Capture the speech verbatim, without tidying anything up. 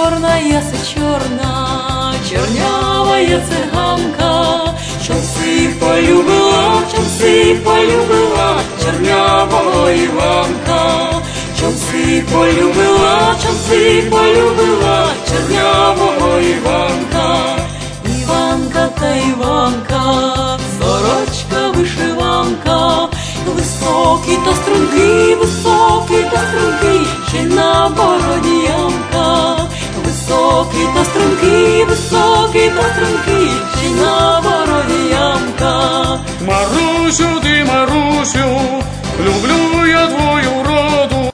черная, черна, чернявая циганка, часи полюбила, часи полюбила, чернявого Іванка, часи полюбила, часи полюбила, чернявого Іванка. Іванка та Іванка, сорочка вишиванка, високий та стрункий, високий та стрункий, ще на бороді ямка. Високий та стрункий, високий та стрункий, ще на бороді ямка. Марусю, ти, Марусю, люблю